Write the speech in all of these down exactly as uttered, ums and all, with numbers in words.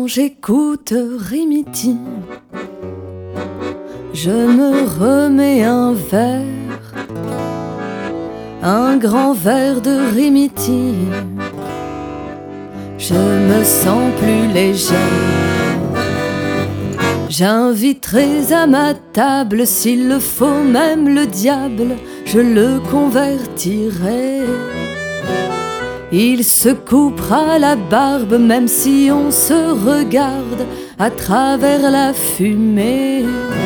Quand j'écoute Rimiti, je me remets un verre, un grand verre de Rimiti. Je me sens plus légère. J'inviterai à ma table, s'il le faut même le diable, je le convertirai. Il se coupera la barbe, même si on se regarde à travers la fumée.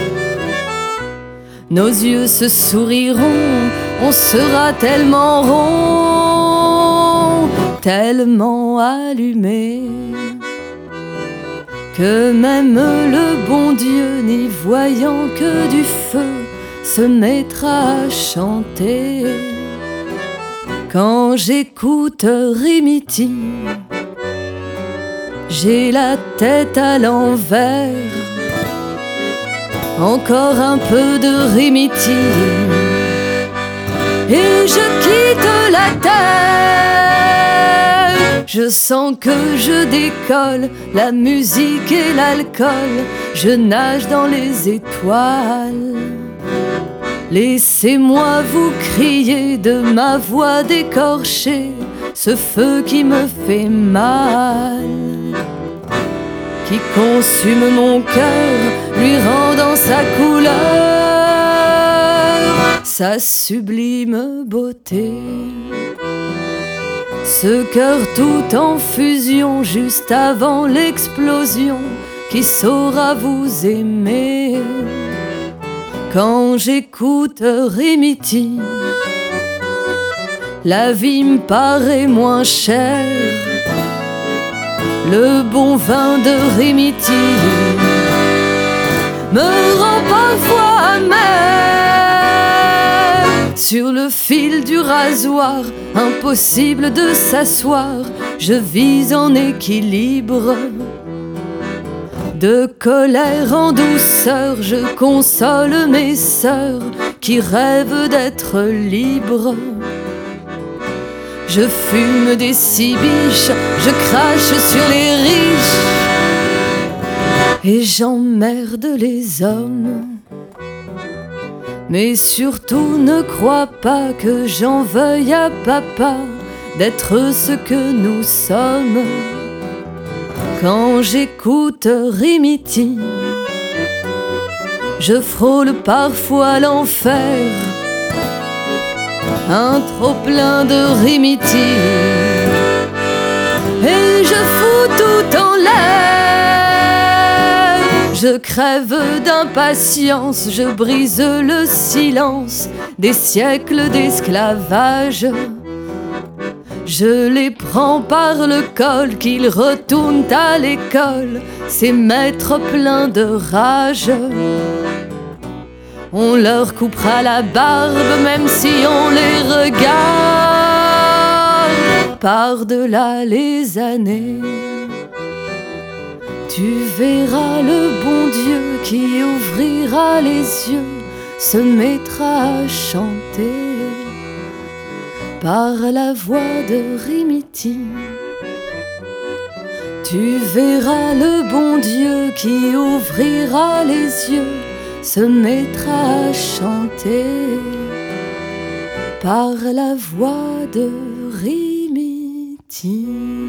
Nos yeux se souriront, on sera tellement rond, tellement allumé, que même le bon Dieu, n'y voyant que du feu, se mettra à chanter. Quand j'écoute Rimiti, j'ai la tête à l'envers. Encore un peu de Rimiti et je quitte la terre. Je sens que je décolle, la musique et l'alcool, je nage dans les étoiles. Laissez-moi vous crier de ma voix décorchée, ce feu qui me fait mal, qui consume mon cœur, lui rendant sa couleur, sa sublime beauté. Ce cœur tout en fusion, juste avant l'explosion, qui saura vous aimer. Quand j'écoute Rimiti, la vie me paraît moins chère. Le bon vin de Rimiti me rend parfois amer. Sur le fil du rasoir, impossible de s'asseoir, je vis en équilibre. De colère en douceur, je console mes sœurs qui rêvent d'être libres. Je fume des cibiches, je crache sur les riches et j'emmerde les hommes. Mais surtout ne crois pas que j'en veuille à papa d'être ce que nous sommes. Quand j'écoute Rimiti, je frôle parfois l'enfer. Un trop plein de Rimiti et je fous tout en l'air. Je crève d'impatience, je brise le silence des siècles d'esclavage. Je les prends par le col, qu'ils retournent à l'école, ces maîtres pleins de rage. On leur coupera la barbe, même si on les regarde par-delà les années. Tu verras le bon Dieu qui ouvrira les yeux, se mettra à chanter par la voix de Rimiti. Tu verras le bon Dieu qui ouvrira les yeux, se mettra à chanter par la voix de Rimiti.